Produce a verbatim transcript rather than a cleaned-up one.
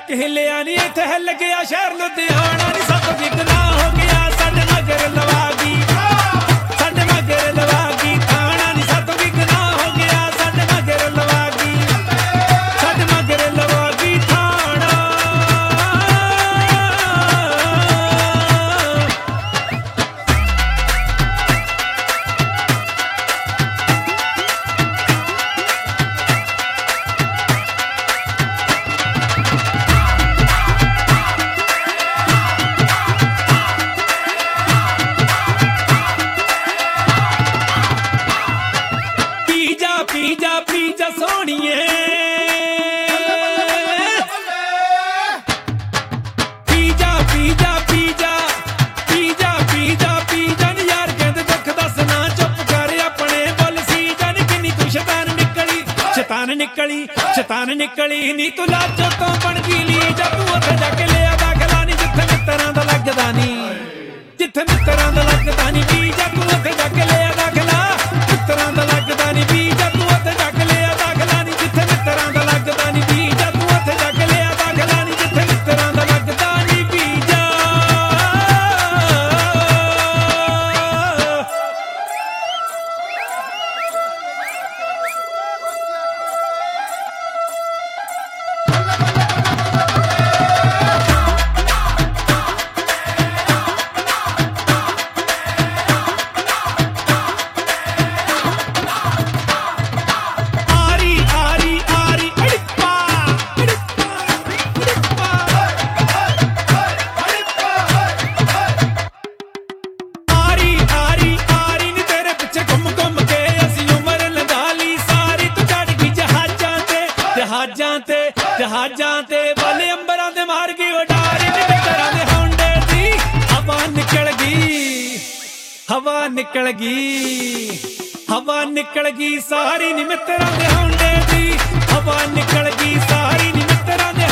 तक हिलिया नी इत्थे हिल गया शहर लुधियाना नी सब विकना हो गया साडे मगर लवागी साडे मगर लवागी थाना नी सब विकना हो गया साडे मगर लवागी साडे मगर लवागी थाना। पीजा पीजा सोनिए पीजा पीजा पीजा पीजा पीजा पीजा नी यार कहते दुख दसना चुप कर अपने बोल सी जान किन्नी तू शैतान निकली शैतान निकली शैतान निकली नी तू लाजो तो बन गई ली जा तू उत्थे जाके लिया दाखला नी जिथे मित्तरां दा लगदा नी जिथे मित्तरां दा लगदा नी पीजा तू उत्थे जाके लिया दाखला मित्तरां दा लगदा नी पीजा जहाजां ते जहाजां ते वाले अंबरां दे मार गई उडारी नी मित्तरां दे होंडे दी हवा निकल गई हवा निकल गई हवा निकल गई सारी नी मित्तरां दे होंडे दी हवा निकल गई सारी नी मित्तरां दे